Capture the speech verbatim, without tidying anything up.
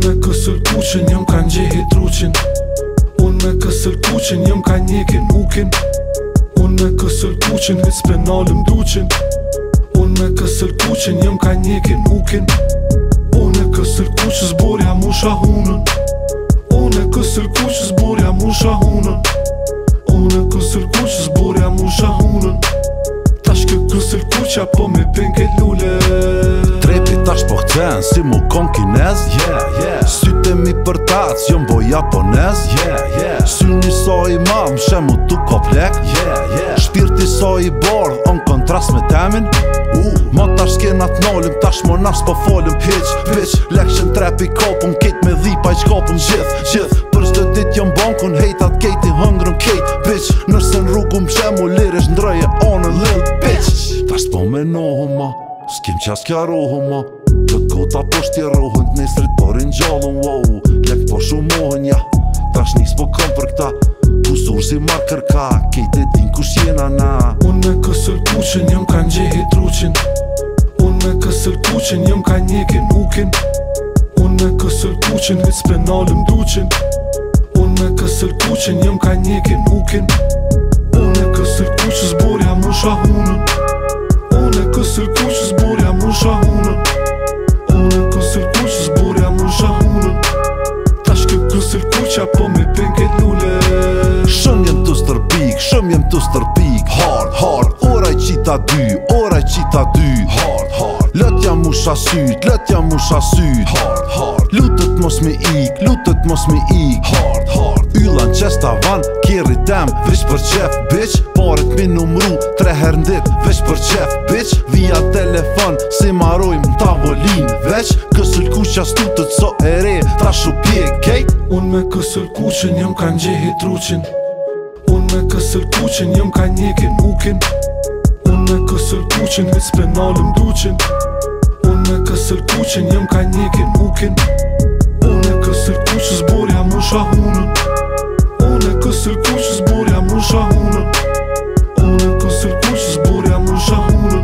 Unë me kësëll kuqin, jëm ka njehi truqin. Unë me kësëll kuqin, jëm ka njekin ukin. Unë me kësëll kuqin, hit spenalëm duqin. Unë me kësëll kuqin, jëm ka njekin ukin. Unë e kësëll kuqin, zborja mu shahunën. Unë e kësëll kuqin, zborja mu shahunën. Unë e kësëll kuqin, zborja mu shahunën. Tash kë kësëll kuqja po me pinke lule. Trepi tash po këtën si mu kon kinez, yeah, yeah. Syte mi për tac, jom bo japonez, yeah, yeah. Syni sa i mam, shemu tu koplek, yeah, yeah. Shpirti sa i bardh, on kontrast me temin, uh. Ma tash s'kena t'nalim, tash mo nas po folim, hitch, bitch. Lekshen trepi kapun, kejt me dhipa i qkapun, gjith, gjith. Për çdo dit jom bankun, hejtat kejti hëngrën kejt, bitch. Nërse n'rrugum shemu lirish ndrëje, onën lil, bitch. Tash po me nohu ma, s'kem qas kja rohu ma. Këtë kota po shtjerohën, t'nesrit porin gjallën, wow. Lek po shumohën, ja. Tash nis po kom për këta, kusur si marrë kërka, kejt e din kush jena na. Unë me kësëll kuqin, jëm ka njehi truqin. Unë me kësëll kuqin, jëm ka njekin ukin. Unë me kësëll kuqin, hit spenalëm duqin. Unë me kësëll kuqin, jëm ka njekin ukin. Unë e kësëll kuqin, zborja mu shahunën. Unë e kësëll kuqin, zborja mu shahunën. Unë e kësëll kuqin, zborja mu shahunën. Tash kë kësëll kuqja po me pinke lule. Shëm jem të stërpik, shëm jem të stërpik. Hard, hard, ora i qita dy, ora i qita dy. Hard, hard, lët jam mu shasyt, lët jam mu shasyt. Hard, hard, lutët mos me ik, lutët mos me ik. Hard, hard, yllan qesta van, kjeri tem, vish për qef, bitch. Paret mi numru, tre her ndit, vish për qef, bitch. Via telefon, si marojmë tavolin, veç. Kësëll kuqja stutët so e re, trashu pjek, kejt. Unë me kësëll kuqin, jëm ka njehi truqin. Unë me kësëll kuqin, jëm ka njekin ukin. Unë me kësëll kuqin, hit spenalëm duqin. Unë me kësëll kuqin, jëm ka njekin ukin. Unë e kësëll kuqin, zborja mu shahunën. Unë e kësëll kuqin, zborja mu shahunën. Unë e kësëll kuqin, zborja mu shahunën.